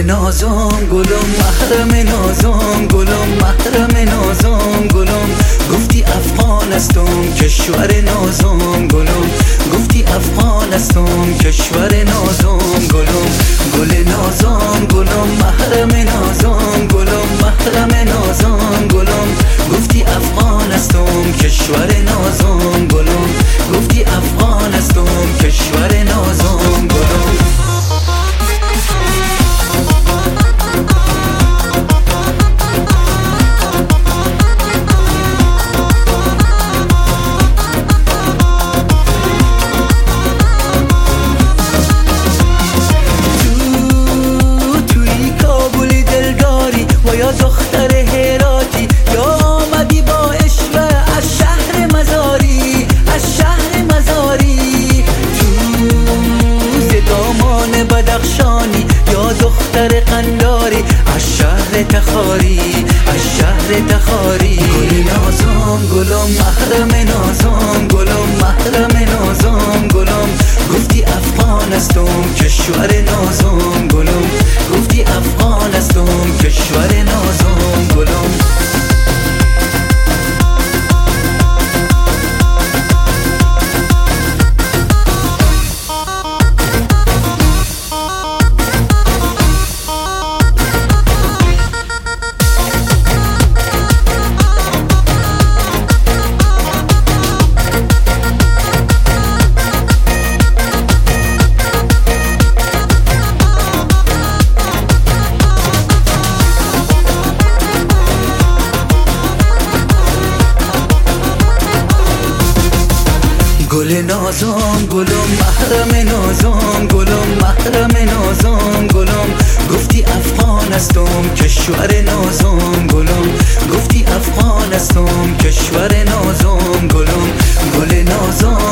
نازم گلم محرم نازم گلم محرم نازم گلم گفتی افغانستان کشور نازم گلم گفتی افغانستان کشور نازم گلم گل نازم گلم محرم نازم گلم محرم نازم گلم گفتی افغانستان کشور نازم گلم گفتی افغانستان کشور نازم گلم یا دختر هراتی یا آمدی با عشق از شهر مزاری از شهر مزاری تو دامان بدخشانی یا دختر قنداری از شهر تخاری از شهر تخاری گل نازم گلم محرم نازم گلم محرم نازم گلم گفتی افغانستان کشور نازم گلم گفتی افغانستان کشور نازم گلم گل نازم گلم محرم نازم گلم محرم نازم گلم گفتی افغانستان کشور نازم گلم گفتی افغانستان کشور نازم گلم گل نازم